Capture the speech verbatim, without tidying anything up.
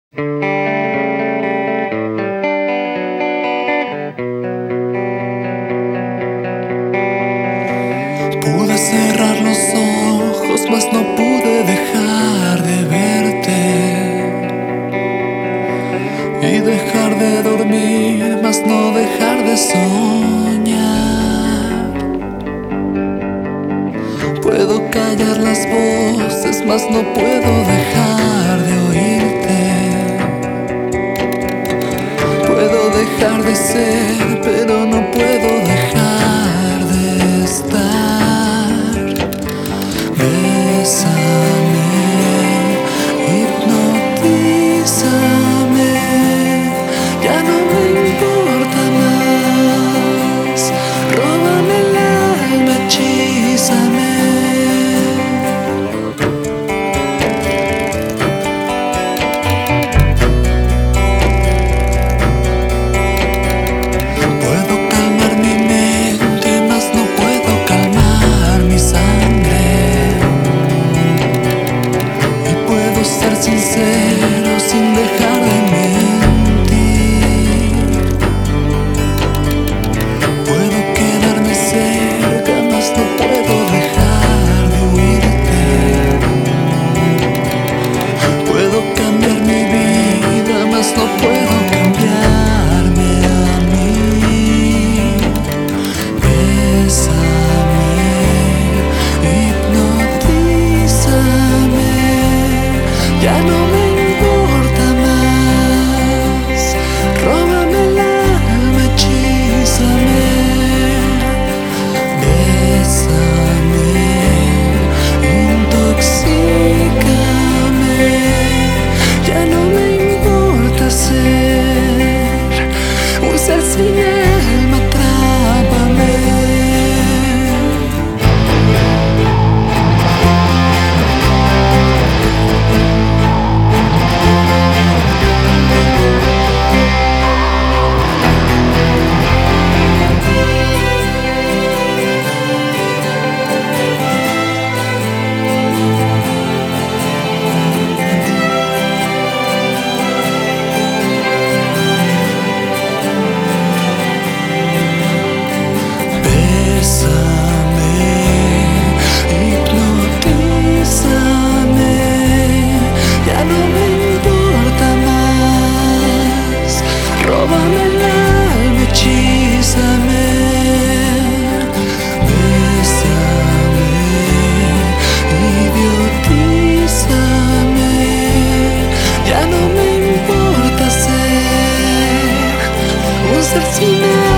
Pude cerrar los ojos, mas no pude dejar de verte, y dejar de dormir, mas no dejar de soñar. Puedo callar las voces, mas no puedo dejar de oírte. Puedo dejar de ser, pero no puedo dejar de estar. Bésame, hipnotízame, ya no me importa más. Róbame el alma, hechízame. Puedo calmar mi mente, mas no puedo calmar mi sangre. Y puedo ser sincero sin dejar de mentir. Puedo quedarme cerca, mas no puedo dejar de huirte. Puedo cambiar mi vida, mas no puedo cambiarme a mí. Bésame, hipnotízame, ya no me importa más. Róbame el alma, hechízame. Bésame, intoxícame, ya no me importa ser un ser sin alma, atrápame. Bésame, hipnotízame, ya no me importa más. Róbame el alma, hechízame. Bésame, idiotízame, ya no me importa ser un ser sin alma.